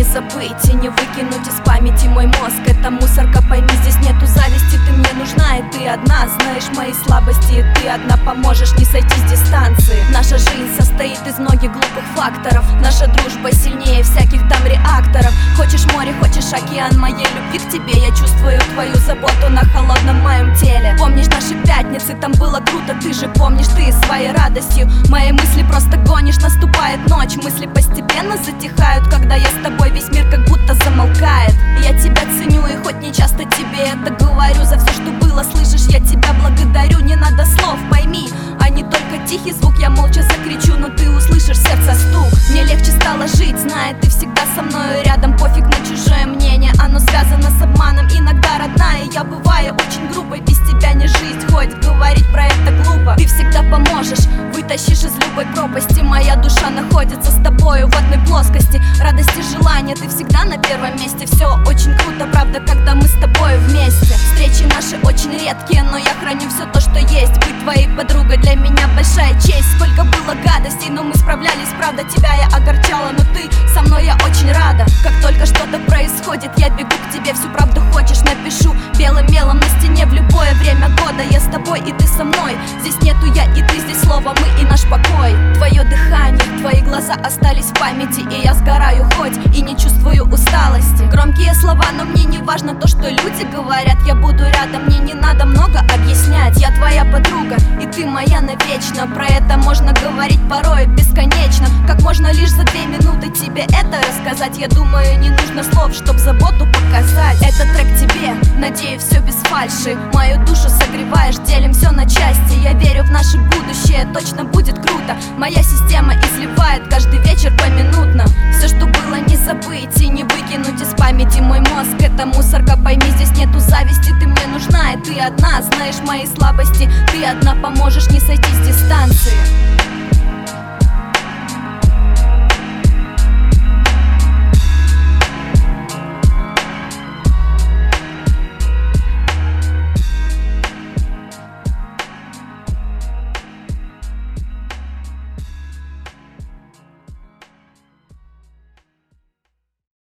забыть и не выкинуть из памяти мой мозг. Это мусорка, пойми, здесь нету зависти. Ты мне нужна, и ты одна знаешь мои слабости, и ты одна поможешь не сойти с дистанции. Наша жизнь состоит из многих глупых факторов. Наша дружба сильнее всяких там реакторов. Хочешь море, хочешь океан моей любви к тебе. Я чувствую твою заботу на холодном моем теле. Помнишь наши пятницы, там было круто. Ты же помнишь, ты своей радостью мои мысли просто гонишь. Наступает ночь, мысли постепенно затихают, когда я с тобой, весь мир как будто замолкает. Я тебя ценю и хоть не часто тебе это говорю, за все, что было, слышишь, я тебя благодарю. Не надо слов, пойми, а не только тихий звук. Я молча закричу, но ты услышишь сердце стук. Мне легче стало жить, зная, ты всегда со мною рядом. Пофиг на чужое мнение, оно связано с обманом. Иногда родная, я бываю очень грубой. Без тебя не жить, хоть говорить про это глупо. Ты всегда поможешь, вытащишь из любой пропасти. Моя душа находится с тобою в одной плоскости. Радость и желание, ты всегда на первом месте. Все очень круто, правда, когда мы с тобой вместе. Встречи наши очень редкие, но я храню все то, что есть. Быть твоей подругой для меня большая честь. Сколько было гадостей, но мы справлялись, правда, тебя я огорчала, но ты со мной, я очень рада. Как только что-то происходит, я бегу к тебе. Всю правду хочешь, напишу белым мелом на стене. В любое время года я с тобой, и ты со мной. Здесь нету я и ты, здесь слово мы и наш покой. Твое дыхание, твои глаза остались в памяти, и я сгораю хоть и не чувствую усталости. Громкие слова, но мне не важно то, что люди говорят. Я буду рядом, мне не надо много объяснять. Я твоя подруга, и ты моя навечно. Про это можно говорить порой бесконечно. Как можно лишь за 2 минуты тебе это рассказать? Я думаю, не нужно слов, чтоб заботу показать. Это трек тебе, надеюсь, все без фальши. Мою душу согреваешь, делим все на части. Я верю в наше будущее, точно будет круто. Моя система изливает каждый вечер поминутно. Все, что было, не забыть и не выкинуть из памяти мой мозг. Это мусорка, пойми, здесь нету зависти. Ты мне нужна, и ты одна знаешь мои слабости. Ты одна поможешь не сойти с дистанции.